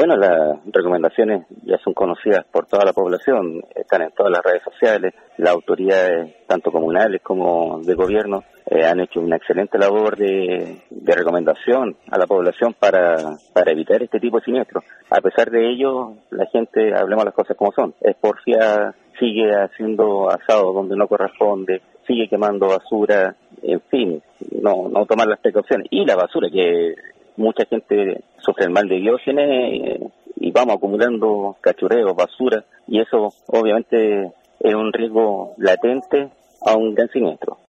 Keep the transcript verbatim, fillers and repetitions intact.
Bueno, las recomendaciones ya son conocidas por toda la población, están en todas las redes sociales, las autoridades, tanto comunales como de gobierno, eh, han hecho una excelente labor de, de recomendación a la población para, para evitar este tipo de siniestros. A pesar de ello, la gente, hablemos las cosas como son, es porfiada, sigue haciendo asado donde no corresponde, sigue quemando basura, en fin, no, no tomar las precauciones. Y la basura, que mucha gente sufre el mal de Diógenes eh, y vamos acumulando cachureos, basura, y eso obviamente es un riesgo latente a un gran siniestro.